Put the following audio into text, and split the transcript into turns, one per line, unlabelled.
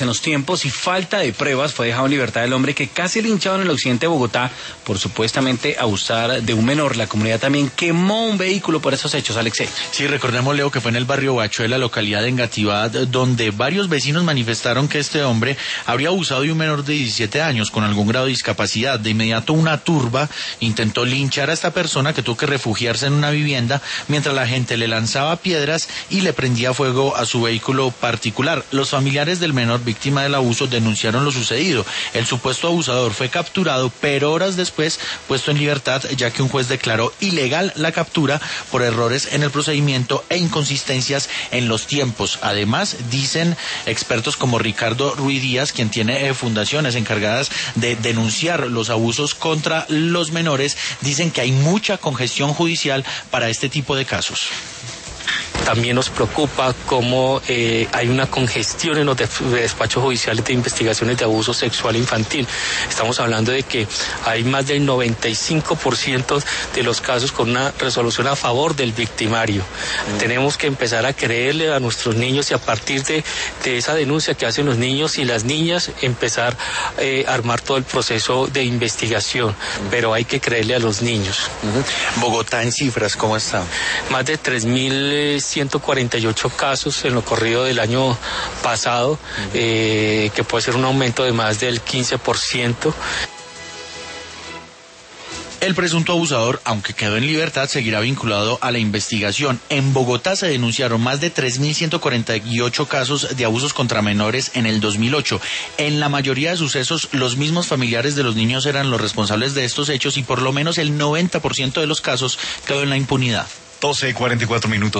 En los tiempos y falta de pruebas fue dejado en libertad el hombre que casi linchado en el occidente de Bogotá por supuestamente abusar de un menor. La comunidad también quemó un vehículo por esos hechos, Alexei.
Sí, recordemos, Leo, que fue en el barrio Bacho de la localidad de Engativá, donde varios vecinos manifestaron que este hombre habría abusado de un menor de 17 años con algún grado de discapacidad. De inmediato una turba intentó linchar a esta persona, que tuvo que refugiarse en una vivienda mientras la gente le lanzaba piedras y le prendía fuego a su vehículo particular. Los familiares del menor víctima del abuso denunciaron lo sucedido. El supuesto abusador fue capturado, pero horas después puesto en libertad, ya que un juez declaró ilegal la captura por errores en el procedimiento e inconsistencias en los tiempos. Además, dicen expertos como Ricardo Ruiz Díaz, quien tiene fundaciones encargadas de denunciar los abusos contra los menores, dicen que hay mucha congestión judicial para este tipo de casos.
También nos preocupa cómo hay una congestión en los despachos judiciales de investigaciones de abuso sexual infantil. Estamos hablando de que hay más del 95% de los casos con una resolución a favor del victimario. Tenemos que empezar a creerle a nuestros niños y a partir de esa denuncia que hacen los niños y las niñas empezar a armar todo el proceso de investigación. Pero hay que creerle a los niños.
Bogotá en cifras, ¿cómo está?
Más de 3.148 casos en lo corrido del año pasado, que puede ser un aumento de más del 15%.
El presunto abusador, aunque quedó en libertad, seguirá vinculado a la investigación. En Bogotá se denunciaron más de 3.148 casos de abusos contra menores en el 2008. En la mayoría de sucesos, los mismos familiares de los niños eran los responsables de estos hechos y por lo menos el 90% de los casos quedó en la impunidad.
12:44 minutos.